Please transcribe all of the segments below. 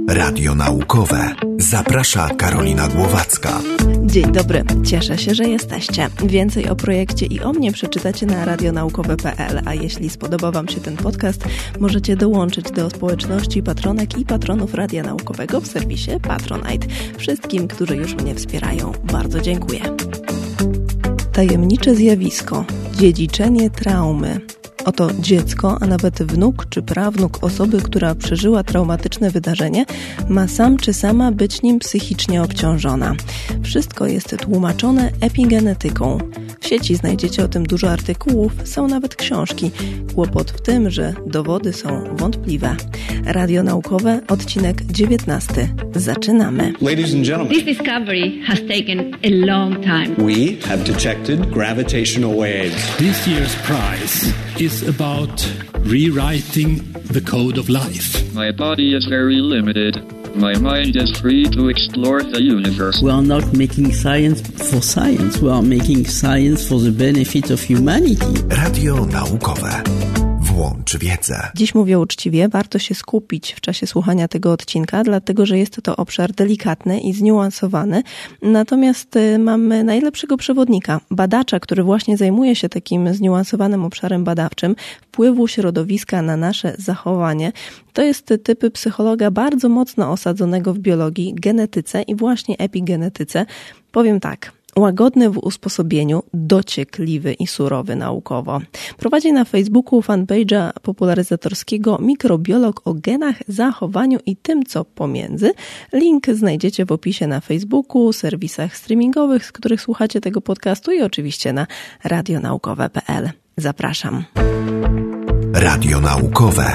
Radio naukowe. Zaprasza Karolina Głowacka. Dzień dobry, cieszę się, że jesteście. Więcej o projekcie i o mnie przeczytacie na radionaukowe.pl, a jeśli spodobał Wam się ten podcast, możecie dołączyć do społeczności patronek i patronów Radia Naukowego w serwisie Patronite. Wszystkim, którzy już mnie wspierają, bardzo dziękuję. Tajemnicze zjawisko. Dziedziczenie traumy. Oto dziecko, a nawet wnuk czy prawnuk osoby, która przeżyła traumatyczne wydarzenie, ma sam czy sama być nim psychicznie obciążona. Wszystko jest tłumaczone epigenetyką. W sieci znajdziecie o tym dużo artykułów, są nawet książki. Kłopot w tym, że dowody są wątpliwe. Radio Naukowe, odcinek 19. Zaczynamy. Ladies and gentlemen, this discovery has taken a long time. we have detected gravitational waves. This year's prize is about rewriting the code of life. My body is very limited. My mind is free to explore the universe. We are not making science for science. We are making science for the benefit of humanity. Radio naukowe. Włącz wiedzę. Dziś mówię uczciwie, warto się skupić w czasie słuchania tego odcinka, dlatego że jest to obszar delikatny i zniuansowany. Natomiast mamy najlepszego przewodnika, badacza, który właśnie zajmuje się takim zniuansowanym obszarem badawczym wpływu środowiska na nasze zachowanie. To jest typ psychologa bardzo mocno osadzonego w biologii, genetyce i właśnie epigenetyce. Powiem tak. Łagodny w usposobieniu, dociekliwy i surowy naukowo. Prowadzi na Facebooku fanpage'a popularyzatorskiego Mikrobiolog o genach, zachowaniu i tym, co pomiędzy. Link znajdziecie w opisie na Facebooku, serwisach streamingowych, z których słuchacie tego podcastu i oczywiście na radionaukowe.pl. Zapraszam. Radio naukowe.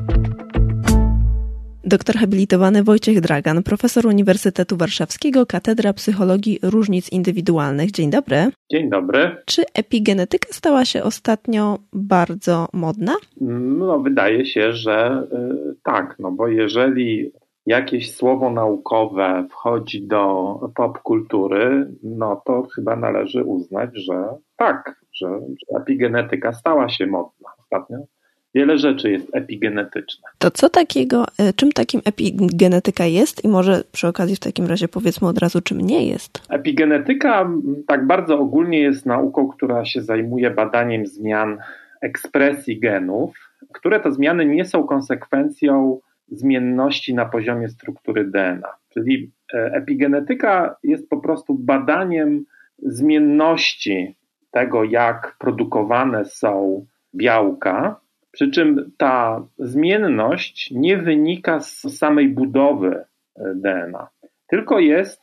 Doktor habilitowany Wojciech Dragan, profesor Uniwersytetu Warszawskiego, Katedra Psychologii Różnic Indywidualnych. Dzień dobry. Dzień dobry. Czy epigenetyka stała się ostatnio bardzo modna? No, wydaje się, że tak, no bo jeżeli jakieś słowo naukowe wchodzi do popkultury, no to chyba należy uznać, że tak, że epigenetyka stała się modna ostatnio. Wiele rzeczy jest epigenetyczne. To co takiego, czym takim epigenetyka jest i może przy okazji w takim razie powiedzmy od razu, czym nie jest? Epigenetyka tak bardzo ogólnie jest nauką, która się zajmuje badaniem zmian ekspresji genów, które to zmiany nie są konsekwencją zmienności na poziomie struktury DNA. Czyli epigenetyka jest po prostu badaniem zmienności tego, jak produkowane są białka, przy czym ta zmienność nie wynika z samej budowy DNA, tylko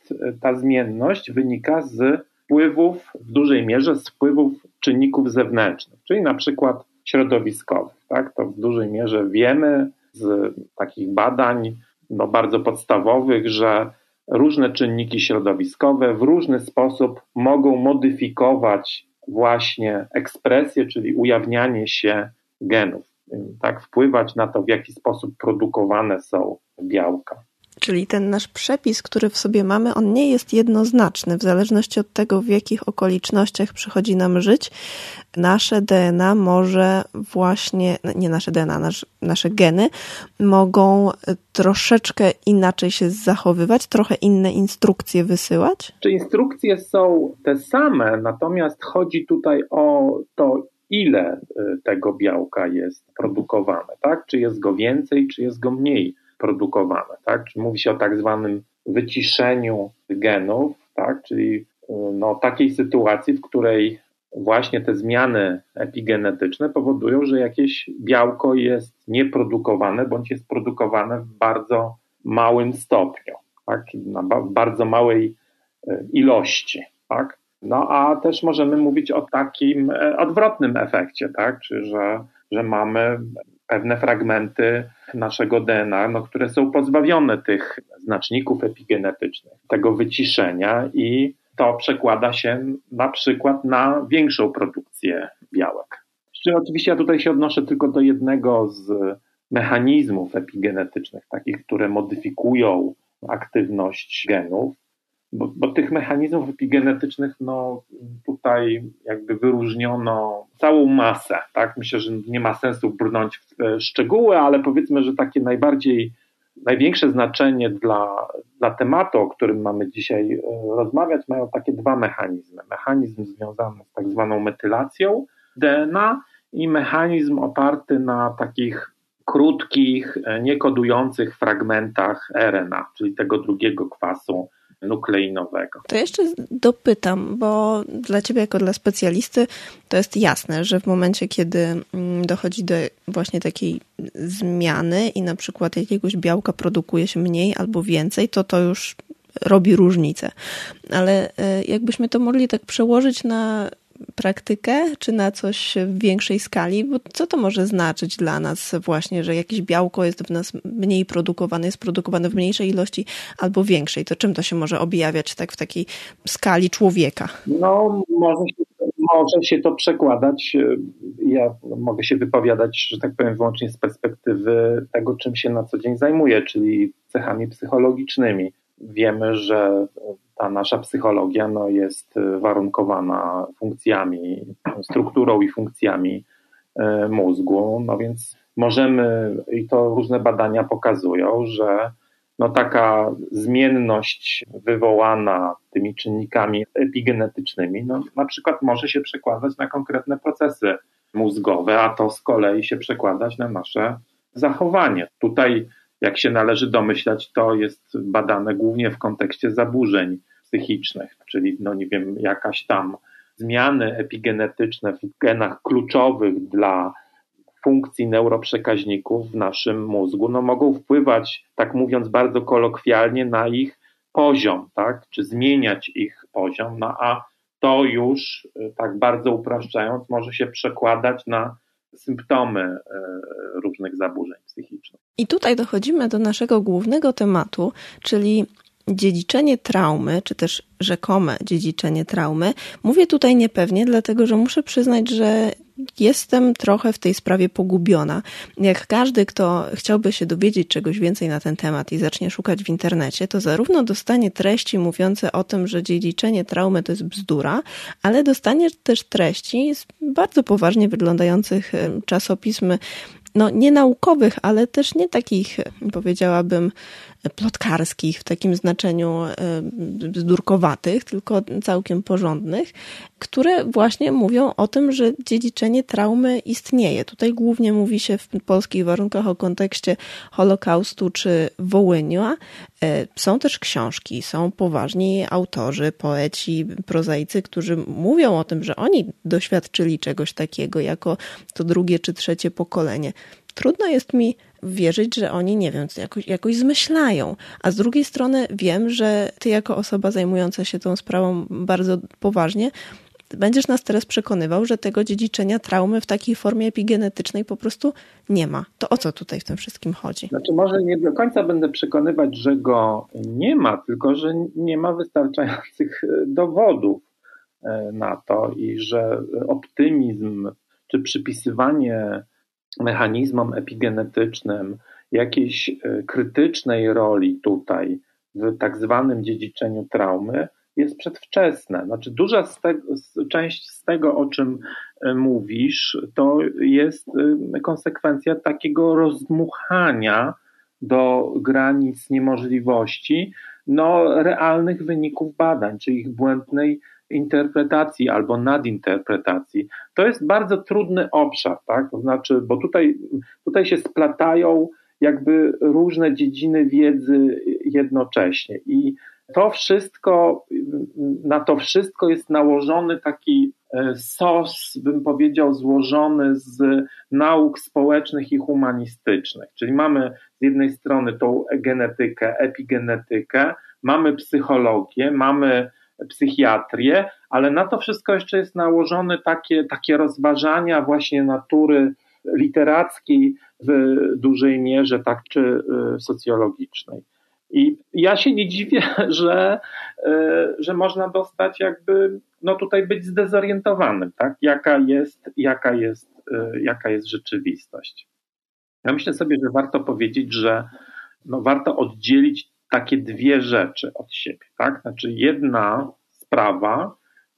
ta zmienność wynika z wpływów, w dużej mierze z wpływów czynników zewnętrznych, czyli na przykład środowiskowych. Tak? To w dużej mierze wiemy z takich badań bardzo podstawowych, że różne czynniki środowiskowe w różny sposób mogą modyfikować właśnie ekspresję, czyli ujawnianie się genów, tak, wpływać na to, w jaki sposób produkowane są białka. Czyli ten nasz przepis, który w sobie mamy, on nie jest jednoznaczny. W zależności od tego, w jakich okolicznościach przychodzi nam żyć, nasze DNA może właśnie, nie nasze DNA, nasze geny mogą troszeczkę inaczej się zachowywać, trochę inne instrukcje wysyłać? Czy instrukcje są te same, natomiast chodzi tutaj o to, ile tego białka jest produkowane, tak? Czy jest go więcej, czy jest go mniej produkowane, tak? Czy mówi się o tak zwanym wyciszeniu genów, tak? Czyli takiej sytuacji, w której właśnie te zmiany epigenetyczne powodują, że jakieś białko jest nieprodukowane, bądź jest produkowane w bardzo małym stopniu, tak? W bardzo małej ilości, tak? No a też możemy mówić o takim odwrotnym efekcie, tak? Czy że mamy pewne fragmenty naszego DNA, które są pozbawione tych znaczników epigenetycznych, tego wyciszenia i to przekłada się na przykład na większą produkcję białek. Oczywiście ja tutaj się odnoszę tylko do jednego z mechanizmów epigenetycznych, takich, które modyfikują aktywność genów, bo tych mechanizmów epigenetycznych tutaj jakby wyróżniono całą masę. Tak? Myślę, że nie ma sensu brnąć w szczegóły, ale powiedzmy, że takie najbardziej największe znaczenie dla tematu, o którym mamy dzisiaj rozmawiać, mają takie dwa mechanizmy. Mechanizm związany z tak zwaną metylacją DNA i mechanizm oparty na takich krótkich, niekodujących fragmentach RNA, czyli tego drugiego kwasu nukleinowego. To jeszcze dopytam, bo dla Ciebie jako dla specjalisty to jest jasne, że w momencie, kiedy dochodzi do właśnie takiej zmiany i na przykład jakiegoś białka produkuje się mniej albo więcej, to już robi różnicę. Ale jakbyśmy to mogli tak przełożyć na praktykę, czy na coś w większej skali, bo co to może znaczyć dla nas właśnie, że jakieś białko jest w nas mniej produkowane, jest produkowane w mniejszej ilości albo większej? To czym to się może objawiać tak w takiej skali człowieka? No, może się to przekładać. Ja mogę się wypowiadać, że tak powiem, wyłącznie z perspektywy tego, czym się na co dzień zajmuję, czyli cechami psychologicznymi. Wiemy, że ta nasza psychologia jest warunkowana funkcjami, strukturą i funkcjami mózgu, więc możemy, i to różne badania pokazują, że taka zmienność wywołana tymi czynnikami epigenetycznymi, na przykład może się przekładać na konkretne procesy mózgowe, a to z kolei się przekładać na nasze zachowanie. Tutaj, jak się należy domyślać, to jest badane głównie w kontekście zaburzeń psychicznych, czyli jakaś tam zmiany epigenetyczne w genach kluczowych dla funkcji neuroprzekaźników w naszym mózgu, mogą wpływać, tak mówiąc bardzo kolokwialnie, na ich poziom, tak? Czy zmieniać ich poziom, a to już, tak bardzo upraszczając, może się przekładać na symptomy różnych zaburzeń psychicznych. I tutaj dochodzimy do naszego głównego tematu, czyli dziedziczenie traumy, czy też rzekome dziedziczenie traumy. Mówię tutaj niepewnie, dlatego że muszę przyznać, że jestem trochę w tej sprawie pogubiona. Jak każdy, kto chciałby się dowiedzieć czegoś więcej na ten temat i zacznie szukać w internecie, to zarówno dostanie treści mówiące o tym, że dziedziczenie traumy to jest bzdura, ale dostanie też treści z bardzo poważnie wyglądających czasopism, nie naukowych, ale też nie takich, powiedziałabym, plotkarskich w takim znaczeniu bzdurkowatych, tylko całkiem porządnych, które właśnie mówią o tym, że dziedziczenie traumy istnieje. Tutaj głównie mówi się w polskich warunkach o kontekście Holokaustu czy Wołynia. Są też książki, są poważni autorzy, poeci, prozaicy, którzy mówią o tym, że oni doświadczyli czegoś takiego jako to drugie czy trzecie pokolenie. Trudno jest mi wierzyć, że oni, nie wiem, jakoś zmyślają. A z drugiej strony wiem, że ty jako osoba zajmująca się tą sprawą bardzo poważnie, będziesz nas teraz przekonywał, że tego dziedziczenia traumy w takiej formie epigenetycznej po prostu nie ma. To o co tutaj w tym wszystkim chodzi? Może nie do końca będę przekonywać, że go nie ma, tylko że nie ma wystarczających dowodów na to i że optymizm czy przypisywanie mechanizmom epigenetycznym jakiejś krytycznej roli tutaj w tak zwanym dziedziczeniu traumy jest przedwczesne. Duża część z tego, o czym mówisz, to jest konsekwencja takiego rozdmuchania do granic niemożliwości realnych wyników badań, czy ich błędnej interpretacji albo nadinterpretacji. To jest bardzo trudny obszar, tak? To znaczy, bo tutaj się splatają jakby różne dziedziny wiedzy jednocześnie i na to wszystko jest nałożony taki sos, bym powiedział, złożony z nauk społecznych i humanistycznych. Czyli mamy z jednej strony tą genetykę, epigenetykę, mamy psychologię, mamy psychiatrię, ale na to wszystko jeszcze jest nałożone takie rozważania właśnie natury literackiej w dużej mierze, tak, czy socjologicznej. I ja się nie dziwię, że można dostać jakby, tutaj być zdezorientowanym, tak, jaka jest rzeczywistość. Ja myślę sobie, że warto powiedzieć, że warto oddzielić takie dwie rzeczy od siebie, tak? Znaczy jedna sprawa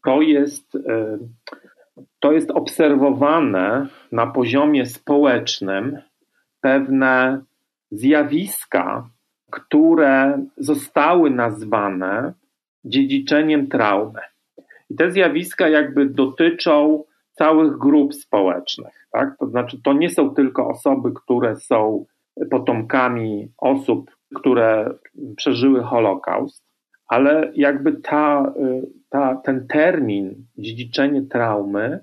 to jest obserwowane na poziomie społecznym pewne zjawiska które zostały nazwane dziedziczeniem traumy. I te zjawiska jakby dotyczą całych grup społecznych. Tak? To znaczy, to nie są tylko osoby, które są potomkami osób, które przeżyły Holokaust, ale jakby ten termin dziedziczenie traumy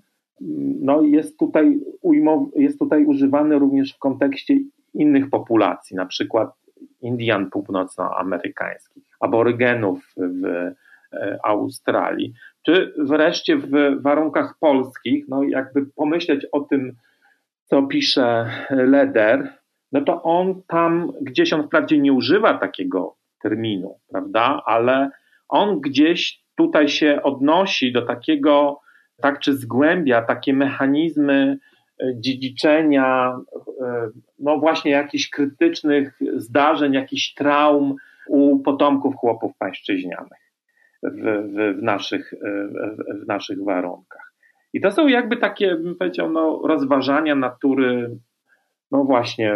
jest tutaj używany również w kontekście innych populacji, na przykład Indian północnoamerykańskich, aborygenów w Australii, czy wreszcie w warunkach polskich, jakby pomyśleć o tym, co pisze Leder, to on wprawdzie nie używa takiego terminu, prawda, ale on gdzieś tutaj się odnosi do takiego, czy zgłębia takie mechanizmy dziedziczenia, właśnie jakichś krytycznych zdarzeń, jakichś traum u potomków chłopów pańszczyźnianych w naszych warunkach. I to są jakby takie, bym powiedział, rozważania natury, właśnie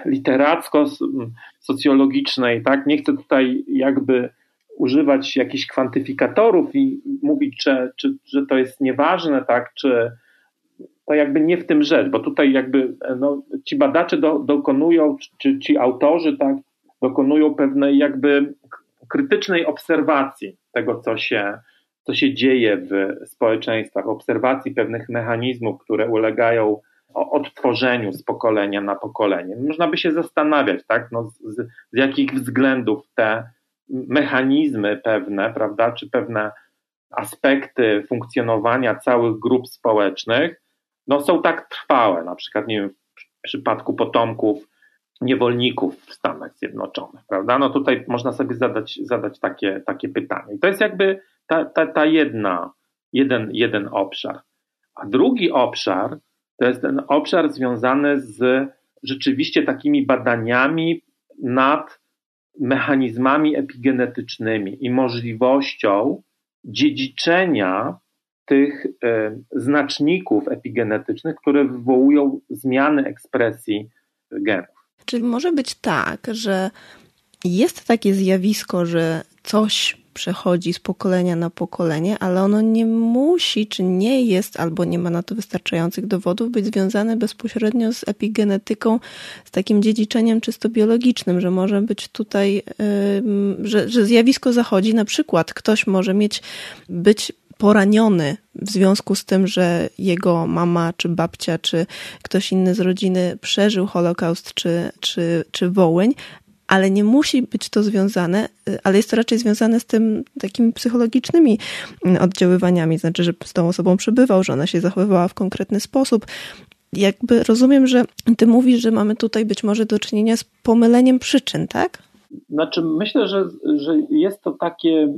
literacko-socjologicznej, tak? Nie chcę tutaj jakby używać jakichś kwantyfikatorów i mówić, że to jest nieważne, tak? Czy to jakby nie w tym rzecz, bo tutaj jakby ci badacze dokonują, czy ci autorzy, tak, dokonują pewnej jakby krytycznej obserwacji tego, co się dzieje w społeczeństwach, obserwacji pewnych mechanizmów, które ulegają odtworzeniu z pokolenia na pokolenie. Można by się zastanawiać, tak, z jakich względów te mechanizmy pewne, prawda, czy pewne aspekty funkcjonowania całych grup społecznych, są tak trwałe, na przykład, nie wiem, w przypadku potomków niewolników w Stanach Zjednoczonych, prawda? Tutaj można sobie zadać takie pytanie. I to jest jakby jeden obszar. A drugi obszar to jest ten obszar związany z rzeczywiście takimi badaniami nad mechanizmami epigenetycznymi i możliwością dziedziczenia tych znaczników epigenetycznych, które wywołują zmiany ekspresji genów. Czy może być tak, że jest takie zjawisko, że coś przechodzi z pokolenia na pokolenie, ale ono nie musi, czy nie jest, albo nie ma na to wystarczających dowodów, być związane bezpośrednio z epigenetyką, z takim dziedziczeniem czysto biologicznym, że może być tutaj, że zjawisko zachodzi, na przykład ktoś może być poraniony w związku z tym, że jego mama, czy babcia, czy ktoś inny z rodziny przeżył Holokaust, czy Wołyń, ale nie musi być to związane, ale jest to raczej związane z tym takimi psychologicznymi oddziaływaniami, znaczy, że z tą osobą przebywał, że ona się zachowywała w konkretny sposób. Jakby rozumiem, że ty mówisz, że mamy tutaj być może do czynienia z pomyleniem przyczyn, tak? Znaczy, myślę, że jest to takie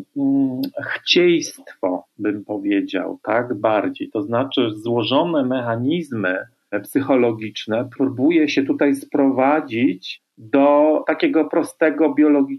chcieństwo, bym powiedział, tak, bardziej. To znaczy, złożone mechanizmy psychologiczne próbuje się tutaj sprowadzić do takiego prostego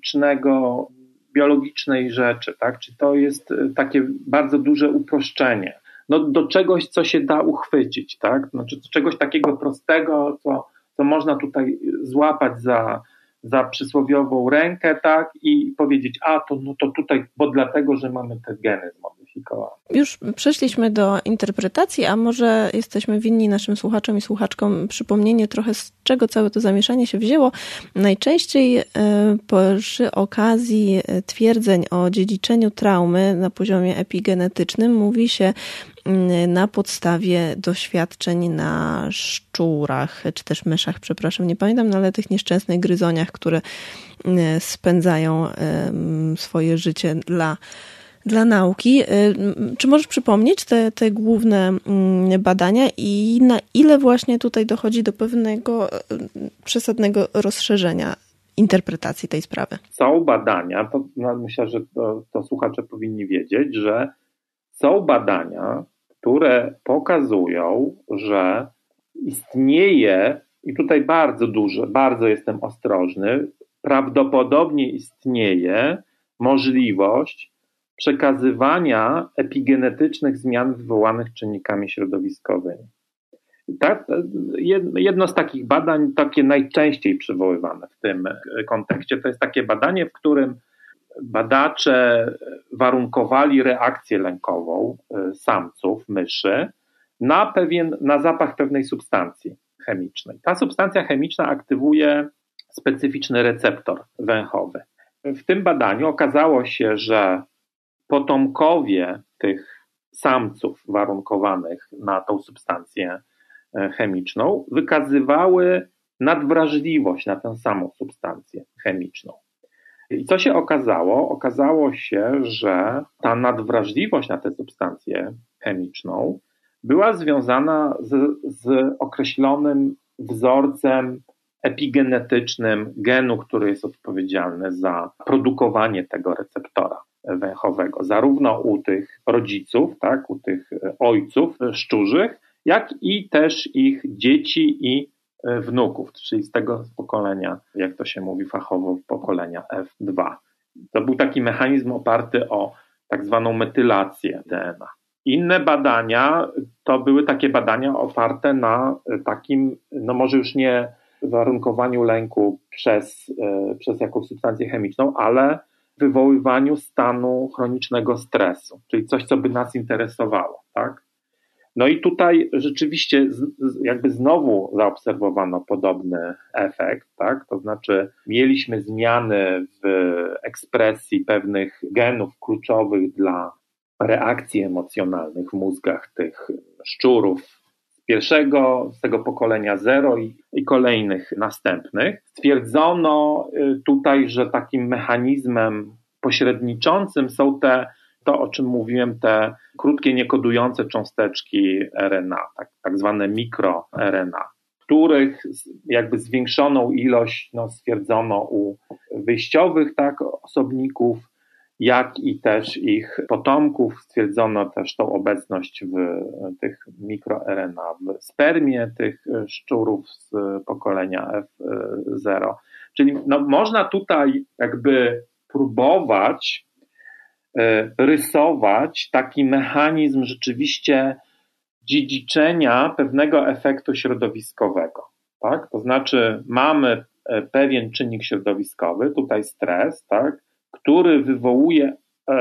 biologicznej rzeczy, tak? Czy to jest takie bardzo duże uproszczenie? Do czegoś, co się da uchwycić, tak? Znaczy, do czegoś takiego prostego, co można tutaj złapać za przysłowiową rękę, tak? I powiedzieć, to tutaj, bo dlatego, że mamy te geny zmodyfikowane. Już przeszliśmy do interpretacji, a może jesteśmy winni naszym słuchaczom i słuchaczkom przypomnienie trochę, z czego całe to zamieszanie się wzięło. Najczęściej przy okazji twierdzeń o dziedziczeniu traumy na poziomie epigenetycznym mówi się na podstawie doświadczeń na szczurach, czy też myszach, przepraszam, nie pamiętam, ale tych nieszczęsnych gryzoniach, które spędzają swoje życie dla nauki. Czy możesz przypomnieć te główne badania i na ile właśnie tutaj dochodzi do pewnego przesadnego rozszerzenia interpretacji tej sprawy? Są badania, to myślę, że to słuchacze powinni wiedzieć, że są badania, które pokazują, że istnieje, i tutaj bardzo jestem ostrożny, prawdopodobnie istnieje możliwość przekazywania epigenetycznych zmian wywołanych czynnikami środowiskowymi. Jedno z takich badań, takie najczęściej przywoływane w tym kontekście, to jest takie badanie, w którym badacze warunkowali reakcję lękową samców myszy na zapach pewnej substancji chemicznej. Ta substancja chemiczna aktywuje specyficzny receptor węchowy. W tym badaniu okazało się, że potomkowie tych samców warunkowanych na tą substancję chemiczną wykazywały nadwrażliwość na tę samą substancję chemiczną. I co się okazało? Okazało się, że ta nadwrażliwość na tę substancję chemiczną była związana z określonym wzorcem epigenetycznym genu, który jest odpowiedzialny za produkowanie tego receptora węchowego, zarówno u tych rodziców, tak, u tych ojców szczurzych, jak i też ich dzieci i wnuków, czyli z tego pokolenia, jak to się mówi fachowo, pokolenia F2. To był taki mechanizm oparty o tak zwaną metylację DNA. Inne badania to były takie badania oparte na takim, no może już nie warunkowaniu lęku przez jakąś substancję chemiczną, ale wywoływaniu stanu chronicznego stresu, czyli coś, co by nas interesowało, tak? No i tutaj rzeczywiście jakby znowu zaobserwowano podobny efekt, tak? To znaczy mieliśmy zmiany w ekspresji pewnych genów kluczowych dla reakcji emocjonalnych w mózgach tych szczurów z tego pokolenia 0 i kolejnych następnych. Stwierdzono tutaj, że takim mechanizmem pośredniczącym są to, o czym mówiłem, te krótkie, niekodujące cząsteczki RNA, tak zwane mikroRNA, których jakby zwiększoną ilość stwierdzono u wyjściowych osobników, jak i też ich potomków. Stwierdzono też tą obecność w tych mikroRNA w spermie tych szczurów z pokolenia F0. Czyli można tutaj jakby próbować rysować taki mechanizm rzeczywiście dziedziczenia pewnego efektu środowiskowego. Tak? To znaczy mamy pewien czynnik środowiskowy, tutaj stres, tak? Który wywołuje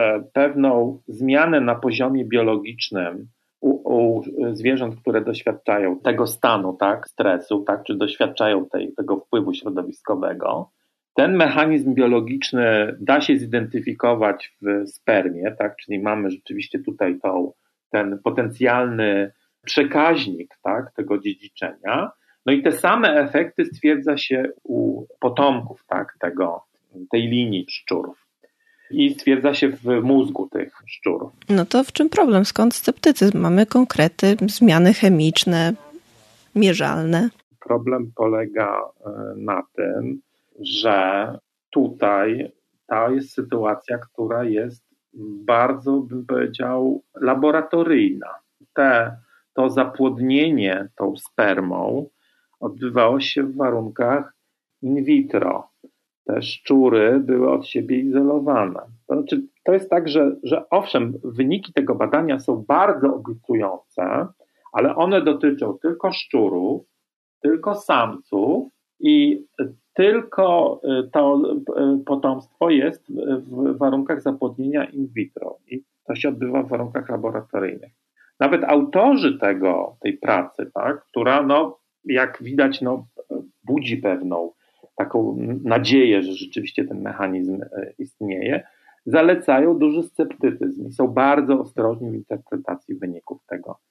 pewną zmianę na poziomie biologicznym u zwierząt, które doświadczają tego stanu, tak, stresu, tak, czy doświadczają tego wpływu środowiskowego. Ten mechanizm biologiczny da się zidentyfikować w spermie, tak, czyli mamy rzeczywiście tutaj ten potencjalny przekaźnik, tak, tego dziedziczenia. No i te same efekty stwierdza się u potomków, tak, tej linii szczurów. I stwierdza się w mózgu tych szczurów. No to w czym problem? Skąd sceptycyzm? Mamy konkrety, zmiany chemiczne, mierzalne. Problem polega na tym, że tutaj ta jest sytuacja, która jest bardzo, bym powiedział, laboratoryjna. To zapłodnienie tą spermą odbywało się w warunkach in vitro. Te szczury były od siebie izolowane. To znaczy, to jest tak, że owszem, wyniki tego badania są bardzo obiecujące, ale one dotyczą tylko szczurów, tylko samców i tylko to potomstwo jest w warunkach zapłodnienia in vitro i to się odbywa w warunkach laboratoryjnych. Nawet autorzy tej pracy, tak, która jak widać budzi pewną taką nadzieję, że rzeczywiście ten mechanizm istnieje, zalecają duży sceptycyzm i są bardzo ostrożni w interpretacji wyników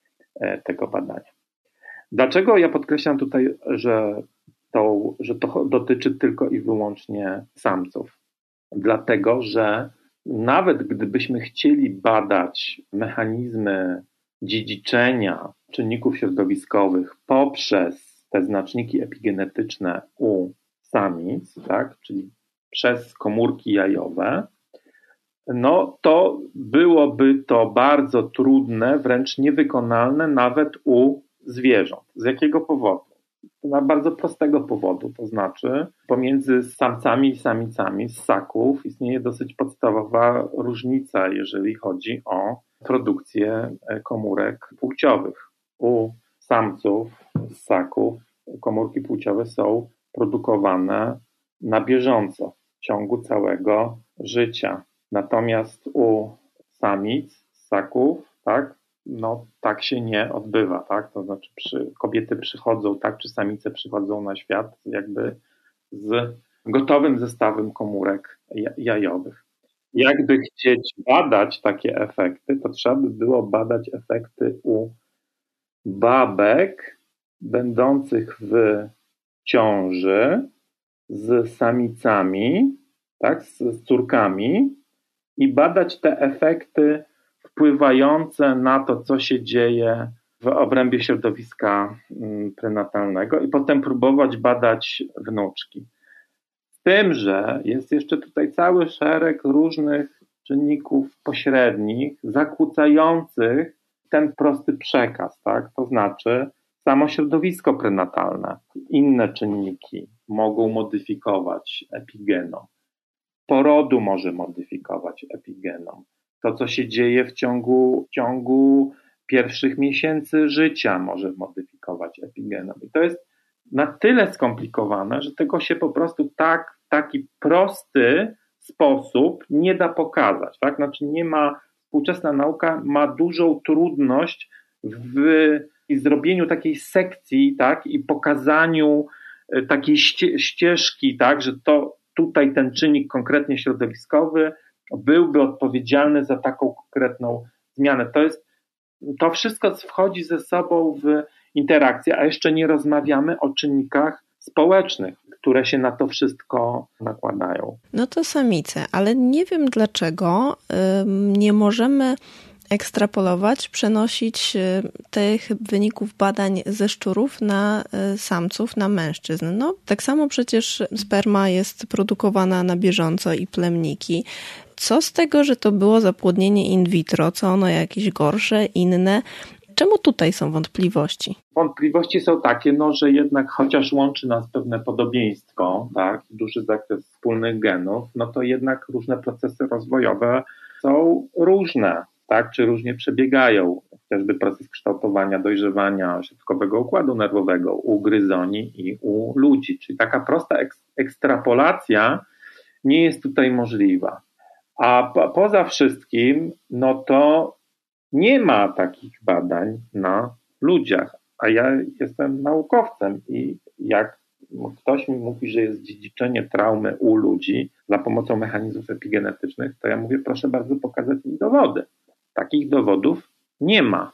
tego badania. Dlaczego ja podkreślam tutaj, że to dotyczy tylko i wyłącznie samców? Dlatego, że nawet gdybyśmy chcieli badać mechanizmy dziedziczenia czynników środowiskowych poprzez te znaczniki epigenetyczne u samic, tak, czyli przez komórki jajowe, to byłoby to bardzo trudne, wręcz niewykonalne nawet u zwierząt. Z jakiego powodu? Na bardzo prostego powodu, to znaczy pomiędzy samcami i samicami ssaków istnieje dosyć podstawowa różnica, jeżeli chodzi o produkcję komórek płciowych. U samców ssaków komórki płciowe są produkowane na bieżąco w ciągu całego życia. Natomiast u samic ssaków, tak się nie odbywa, tak? To znaczy kobiety przychodzą, czy samice przychodzą na świat jakby z gotowym zestawem komórek jajowych. Jakby chcieć badać takie efekty, to trzeba by było badać efekty u babek będących w ciąży z samicami, z córkami i badać te efekty wpływające na to, co się dzieje w obrębie środowiska prenatalnego i potem próbować badać wnuczki. Z tym, że jest jeszcze tutaj cały szereg różnych czynników pośrednich, zakłócających ten prosty przekaz, To znaczy samo środowisko prenatalne, inne czynniki mogą modyfikować epigenom. Porodu może modyfikować epigenom. To, co się dzieje w ciągu pierwszych miesięcy życia, może modyfikować epigenom. I to jest na tyle skomplikowane, że tego się po prostu w taki prosty sposób nie da pokazać. Znaczy współczesna nauka ma dużą trudność w zrobieniu takiej sekcji, i pokazaniu takiej ścieżki, że to tutaj ten czynnik konkretnie środowiskowy byłby odpowiedzialny za taką konkretną zmianę. To wszystko wchodzi ze sobą w interakcję, a jeszcze nie rozmawiamy o czynnikach społecznych, które się na to wszystko nakładają. No to samice, ale nie wiem dlaczego nie możemy ekstrapolować, przenosić tych wyników badań ze szczurów na samców, na mężczyzn. No, tak samo przecież sperma jest produkowana na bieżąco i plemniki. Co z tego, że to było zapłodnienie in vitro? Co ono jakieś gorsze, inne? Czemu tutaj są wątpliwości? Wątpliwości są takie, że jednak chociaż łączy nas pewne podobieństwo, duży zakres wspólnych genów, to jednak różne procesy rozwojowe są różne, czy różnie przebiegają. Chociażby proces kształtowania, dojrzewania środkowego układu nerwowego u gryzoni i u ludzi. Czyli taka prosta ekstrapolacja nie jest tutaj możliwa. A poza wszystkim, to nie ma takich badań na ludziach, a ja jestem naukowcem i jak ktoś mi mówi, że jest dziedziczenie traumy u ludzi za pomocą mechanizmów epigenetycznych, to ja mówię, proszę bardzo pokazać mi dowody. Takich dowodów nie ma.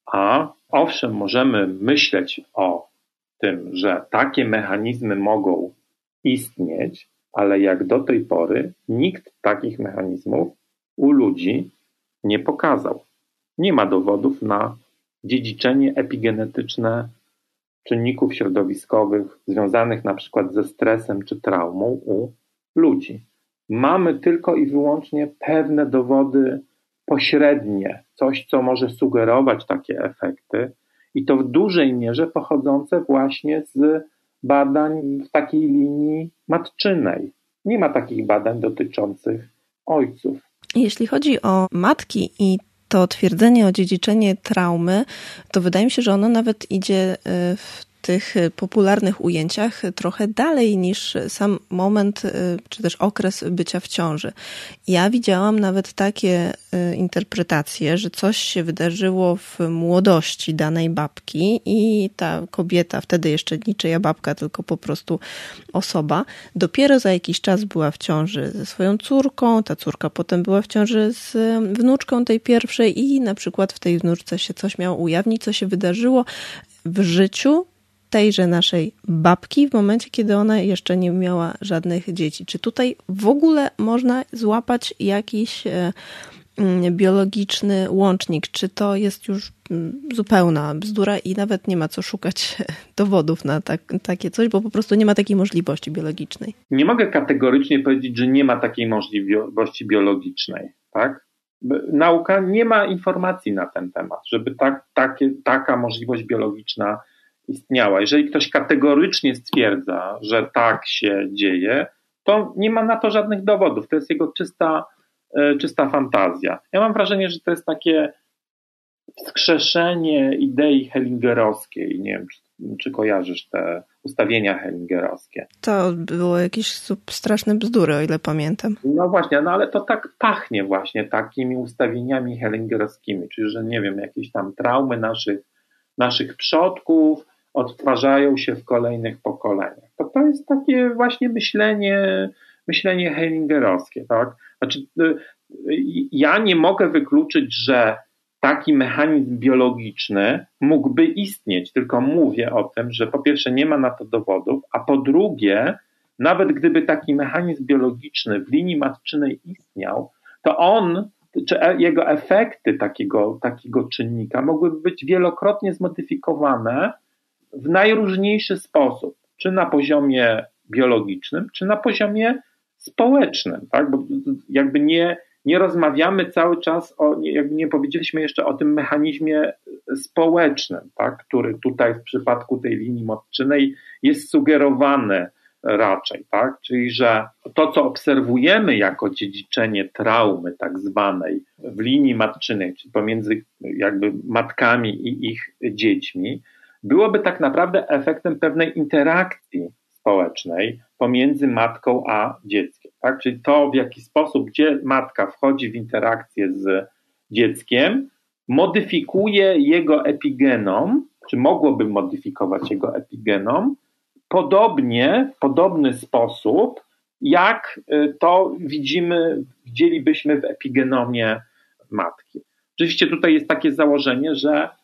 A owszem, możemy myśleć o tym, że takie mechanizmy mogą istnieć, ale jak do tej pory nikt takich mechanizmów u ludzi nie pokazał. Nie ma dowodów na dziedziczenie epigenetyczne czynników środowiskowych związanych na przykład ze stresem czy traumą u ludzi. Mamy tylko i wyłącznie pewne dowody pośrednie, coś, co może sugerować takie efekty i to w dużej mierze pochodzące właśnie z badań w takiej linii matczynej. Nie ma takich badań dotyczących ojców. Jeśli chodzi o matki i to twierdzenie o dziedziczenie traumy, to wydaje mi się, że ono nawet idzie w tych popularnych ujęciach trochę dalej niż sam moment, czy też okres bycia w ciąży. Ja widziałam nawet takie interpretacje, że coś się wydarzyło w młodości danej babki i ta kobieta, wtedy jeszcze niczyja babka, tylko po prostu osoba, dopiero za jakiś czas była w ciąży ze swoją córką, ta córka potem była w ciąży z wnuczką tej pierwszej i na przykład w tej wnuczce się coś miało ujawnić, co się wydarzyło w życiu tejże naszej babki w momencie, kiedy ona jeszcze nie miała żadnych dzieci. Czy tutaj w ogóle można złapać jakiś biologiczny łącznik? Czy to jest już zupełna bzdura i nawet nie ma co szukać dowodów na takie coś, bo po prostu nie ma takiej możliwości biologicznej? Nie mogę kategorycznie powiedzieć, że nie ma takiej możliwości biologicznej, tak? Nauka nie ma informacji na ten temat, żeby taka możliwość biologiczna istniała. Jeżeli ktoś kategorycznie stwierdza, że tak się dzieje, to nie ma na to żadnych dowodów. To jest jego czysta fantazja. Ja mam wrażenie, że to jest takie wskrzeszenie idei hellingerowskiej. Nie wiem, czy czy kojarzysz te ustawienia hellingerowskie? To było jakieś straszne bzdury, o ile pamiętam. No właśnie, ale to tak pachnie właśnie takimi ustawieniami hellingerowskimi, czyli że nie wiem, jakieś tam traumy naszych przodków odtwarzają się w kolejnych pokoleniach. To jest takie właśnie myślenie hellingerowskie, tak? Znaczy, ja nie mogę wykluczyć, że taki mechanizm biologiczny mógłby istnieć, tylko mówię o tym, że po pierwsze nie ma na to dowodów, a po drugie, nawet gdyby taki mechanizm biologiczny w linii matczynej istniał, to on, czy jego efekty takiego czynnika mogłyby być wielokrotnie zmodyfikowane w najróżniejszy sposób, czy na poziomie biologicznym, czy na poziomie społecznym, tak? Bo jakby nie rozmawiamy cały czas jakby nie powiedzieliśmy jeszcze o tym mechanizmie społecznym, tak? Który tutaj w przypadku tej linii matczynej jest sugerowany raczej, tak? Czyli że to, co obserwujemy jako dziedziczenie traumy tak zwanej w linii matczynej, czyli pomiędzy jakby matkami i ich dziećmi, byłoby tak naprawdę efektem pewnej interakcji społecznej pomiędzy matką a dzieckiem. Tak? Czyli to, w jaki sposób, gdzie matka wchodzi w interakcję z dzieckiem, modyfikuje jego epigenom, czy mogłoby modyfikować jego epigenom, w podobny sposób, jak to widzielibyśmy w epigenomie matki. Oczywiście tutaj jest takie założenie,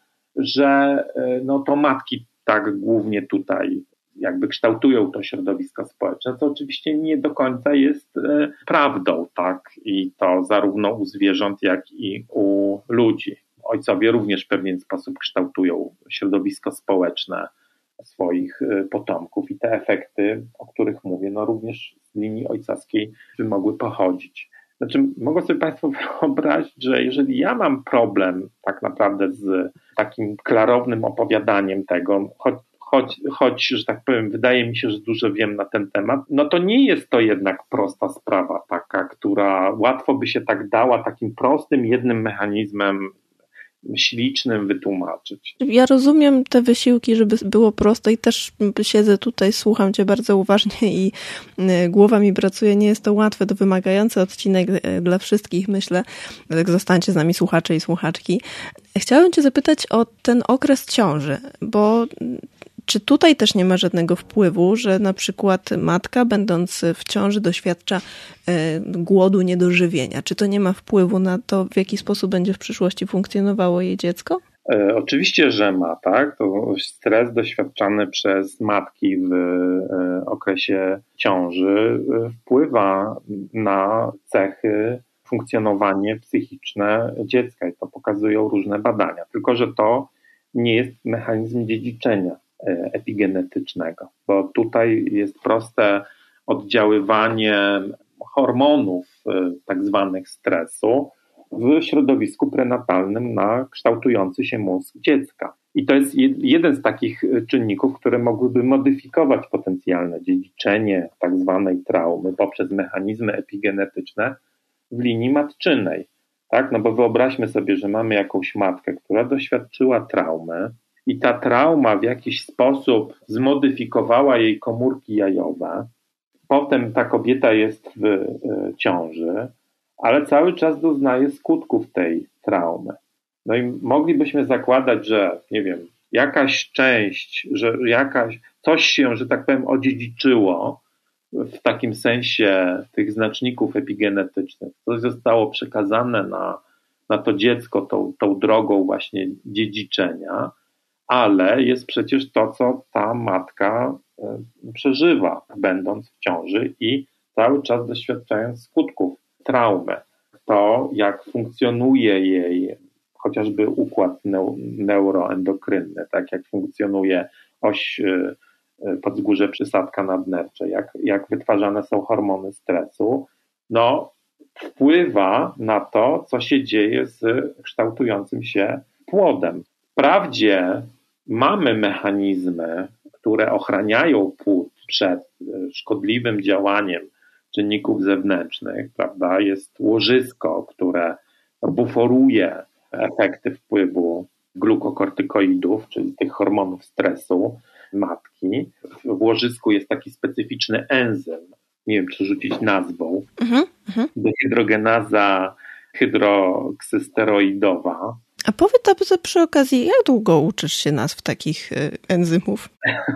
że to matki tak głównie tutaj jakby kształtują to środowisko społeczne, co oczywiście nie do końca jest prawdą, tak? I to zarówno u zwierząt, jak i u ludzi. Ojcowie również w pewien sposób kształtują środowisko społeczne swoich potomków i te efekty, o których mówię, również z linii ojcowskiej by mogły pochodzić. Znaczy, mogą sobie Państwo wyobrazić, że jeżeli ja mam problem tak naprawdę z takim klarownym opowiadaniem tego, choć, że tak powiem, wydaje mi się, że dużo wiem na ten temat, to nie jest to jednak prosta sprawa taka, która łatwo by się tak dała takim prostym, jednym mechanizmem ślicznym wytłumaczyć. Ja rozumiem te wysiłki, żeby było prosto i też siedzę tutaj, słucham Cię bardzo uważnie i głowa mi pracuje. Nie jest to łatwy, to wymagający odcinek dla wszystkich, myślę. Tak zostańcie z nami słuchacze i słuchaczki. Chciałabym Cię zapytać o ten okres ciąży, bo czy tutaj też nie ma żadnego wpływu, że na przykład matka, będąc w ciąży, doświadcza głodu, niedożywienia? Czy to nie ma wpływu na to, w jaki sposób będzie w przyszłości funkcjonowało jej dziecko? Oczywiście, że ma, tak. To stres doświadczany przez matki w okresie ciąży wpływa na cechy, funkcjonowanie psychiczne dziecka i to pokazują różne badania. Tylko że to nie jest mechanizm dziedziczenia epigenetycznego, bo tutaj jest proste oddziaływanie hormonów tak zwanych stresu w środowisku prenatalnym na kształtujący się mózg dziecka. I to jest jeden z takich czynników, które mogłyby modyfikować potencjalne dziedziczenie tak zwanej traumy poprzez mechanizmy epigenetyczne w linii matczynej. Tak? Bo wyobraźmy sobie, że mamy jakąś matkę, która doświadczyła traumy, i ta trauma w jakiś sposób zmodyfikowała jej komórki jajowe. Potem ta kobieta jest w ciąży, ale cały czas doznaje skutków tej traumy. I moglibyśmy zakładać, że nie wiem, jakaś część, że coś się, że tak powiem, odziedziczyło w takim sensie tych znaczników epigenetycznych. Coś zostało przekazane na to dziecko tą drogą właśnie dziedziczenia, ale jest przecież to, co ta matka przeżywa, będąc w ciąży i cały czas doświadczając skutków traumy. To, jak funkcjonuje jej chociażby układ neuroendokrynny, tak jak funkcjonuje oś podzgórze przysadka nadnercze, jak wytwarzane są hormony stresu, wpływa na to, co się dzieje z kształtującym się płodem. Wprawdzie mamy mechanizmy, które ochraniają płód przed szkodliwym działaniem czynników zewnętrznych, prawda? Jest łożysko, które buforuje efekty wpływu glukokortykoidów, czyli tych hormonów stresu matki. W łożysku jest taki specyficzny enzym, nie wiem czy rzucić nazwą, dehydrogenaza hydroksysteroidowa. A powiedz przy okazji, jak długo uczysz się nazw takich enzymów?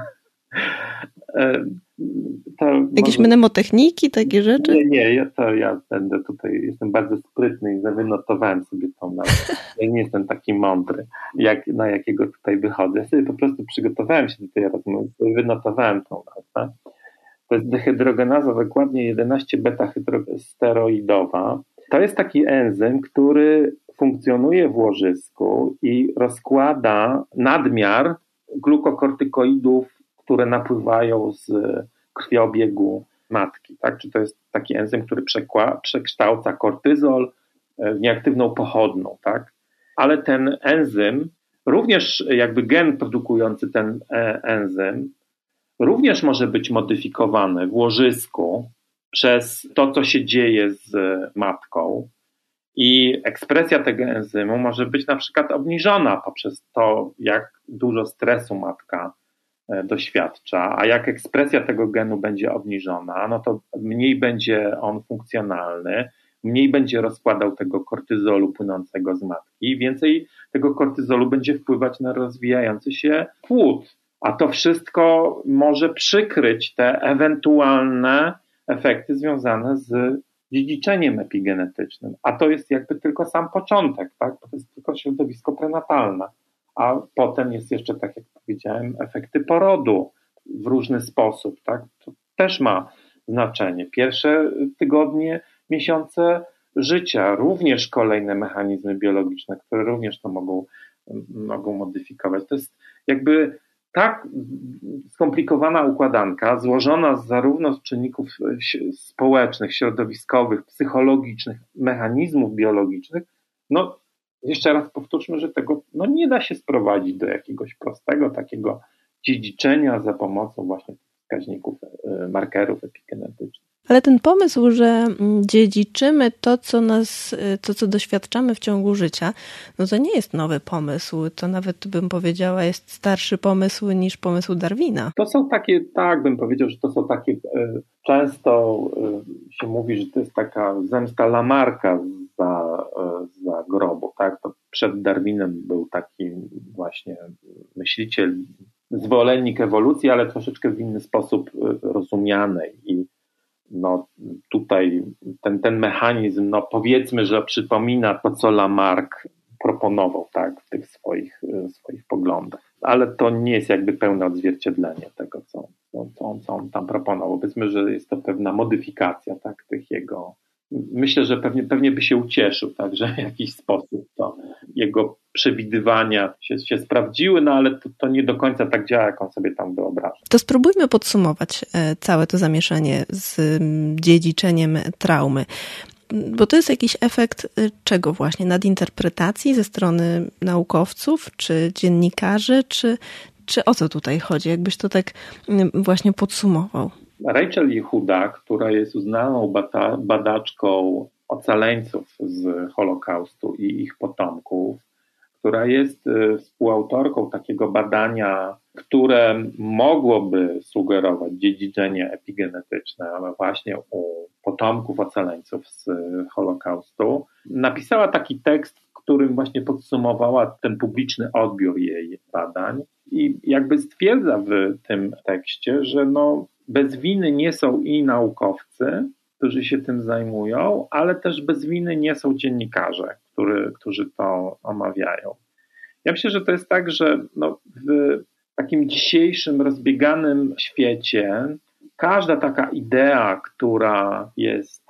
Jakieś mnemotechniki, takie rzeczy? Nie, ja będę tutaj, jestem bardzo sprytny i zawynotowałem sobie tą nazwę. Ja nie jestem taki mądry, na jakiego tutaj wychodzę. Ja sobie po prostu przygotowałem się do tej rozmowy, wynotowałem tą nazwę. To jest dehydrogenaza, dokładnie 11-beta-hydrosteroidowa. To jest taki enzym, który funkcjonuje w łożysku i rozkłada nadmiar glukokortykoidów, które napływają z krwiobiegu matki. Tak? Czy to jest taki enzym, który przekształca kortyzol w nieaktywną pochodną. Tak? Ale ten enzym, również jakby gen produkujący ten enzym, również może być modyfikowany w łożysku przez to, co się dzieje z matką. I ekspresja tego enzymu może być na przykład obniżona poprzez to, jak dużo stresu matka doświadcza, a jak ekspresja tego genu będzie obniżona, no to mniej będzie on funkcjonalny, mniej będzie rozkładał tego kortyzolu płynącego z matki, więcej tego kortyzolu będzie wpływać na rozwijający się płód. A to wszystko może przykryć te ewentualne efekty związane z dziedziczeniem epigenetycznym. A to jest jakby tylko sam początek, tak? To jest tylko środowisko prenatalne. A potem jest jeszcze, tak jak powiedziałem, efekty porodu w różny sposób, tak? To też ma znaczenie. Pierwsze tygodnie, miesiące życia, również kolejne mechanizmy biologiczne, które również to mogą modyfikować. To jest jakby tak skomplikowana układanka, złożona zarówno z czynników społecznych, środowiskowych, psychologicznych, mechanizmów biologicznych, no jeszcze raz powtórzmy, że tego nie da się sprowadzić do jakiegoś prostego takiego dziedziczenia za pomocą właśnie wskaźników, markerów epigenetycznych. Ale ten pomysł, że dziedziczymy to, co doświadczamy w ciągu życia, no to nie jest nowy pomysł. To nawet bym powiedziała jest starszy pomysł niż pomysł Darwina. To są takie, tak bym powiedział, że to są takie, często się mówi, że to jest taka zemsta Lamarcka za grobu, tak? To przed Darwinem był taki właśnie myśliciel, zwolennik ewolucji, ale troszeczkę w inny sposób rozumianej i tutaj ten mechanizm, powiedzmy, że przypomina to, co Lamarck proponował, tak, w tych swoich poglądach. Ale to nie jest jakby pełne odzwierciedlenie tego, co on tam proponował. Powiedzmy, że jest to pewna modyfikacja, tak, tych jego. Myślę, że pewnie by się ucieszył, tak, że w jakiś sposób to jego przewidywania się sprawdziły, ale to nie do końca tak działa, jak on sobie tam wyobraża. To spróbujmy podsumować całe to zamieszanie z dziedziczeniem traumy. Bo to jest jakiś efekt czego właśnie? Nadinterpretacji ze strony naukowców, czy dziennikarzy, czy o co tutaj chodzi? Jakbyś to tak właśnie podsumował? Rachel Yehuda, która jest uznaną badaczką ocaleńców z Holokaustu i ich potomków, która jest współautorką takiego badania, które mogłoby sugerować dziedziczenie epigenetyczne, ale właśnie u potomków ocaleńców z Holokaustu, napisała taki tekst, w którym właśnie podsumowała ten publiczny odbiór jej badań i jakby stwierdza w tym tekście, że bez winy nie są i naukowcy, którzy się tym zajmują, ale też bez winy nie są dziennikarze, którzy to omawiają. Ja myślę, że to jest tak, że w takim dzisiejszym rozbieganym świecie każda taka idea, która jest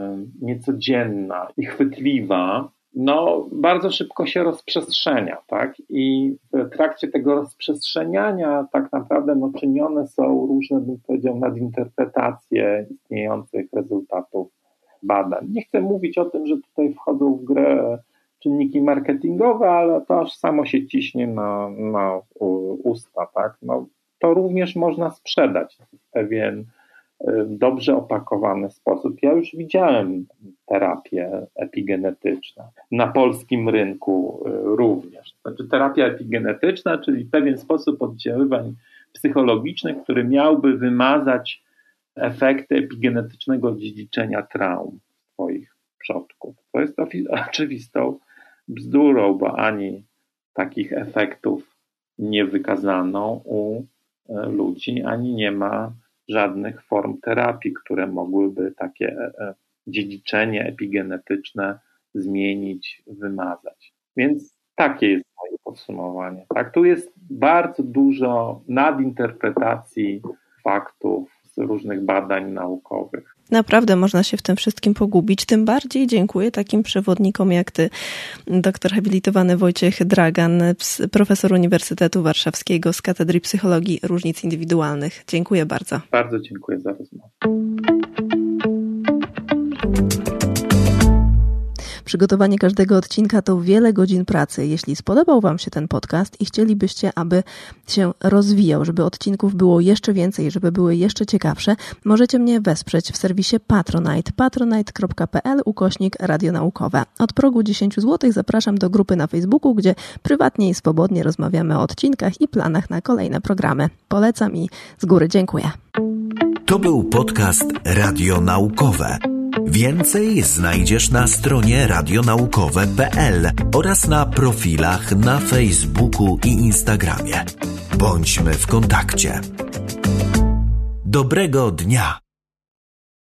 niecodzienna i chwytliwa, bardzo szybko się rozprzestrzenia, tak? I w trakcie tego rozprzestrzeniania tak naprawdę czynione są różne, bym powiedział, nadinterpretacje istniejących rezultatów badań. Nie chcę mówić o tym, że tutaj wchodzą w grę czynniki marketingowe, ale to aż samo się ciśnie na usta, tak? To również można sprzedać w pewien dobrze opakowany sposób. Ja już widziałem terapie epigenetyczne. Na polskim rynku również. Znaczy terapia epigenetyczna, czyli pewien sposób oddziaływań psychologicznych, który miałby wymazać efekty epigenetycznego dziedziczenia traum swoich przodków. To jest oczywistą bzdurą, bo ani takich efektów nie wykazano u ludzi, ani nie ma żadnych form terapii, które mogłyby takie dziedziczenie epigenetyczne zmienić, wymazać. Więc takie jest moje podsumowanie. Tak, tu jest bardzo dużo nadinterpretacji faktów z różnych badań naukowych. Naprawdę można się w tym wszystkim pogubić. Tym bardziej dziękuję takim przewodnikom jak ty, doktor habilitowany Wojciech Dragan, profesor Uniwersytetu Warszawskiego z Katedry Psychologii Różnic Indywidualnych. Dziękuję bardzo. Bardzo dziękuję za rozmowę. Przygotowanie każdego odcinka to wiele godzin pracy. Jeśli spodobał Wam się ten podcast i chcielibyście, aby się rozwijał, żeby odcinków było jeszcze więcej, żeby były jeszcze ciekawsze, możecie mnie wesprzeć w serwisie Patronite, patronite.pl/radionaukowe. Od progu 10 zł zapraszam do grupy na Facebooku, gdzie prywatnie i swobodnie rozmawiamy o odcinkach i planach na kolejne programy. Polecam i z góry dziękuję. To był podcast Radionaukowe. Więcej znajdziesz na stronie radionaukowe.pl oraz na profilach na Facebooku i Instagramie. Bądźmy w kontakcie. Dobrego dnia!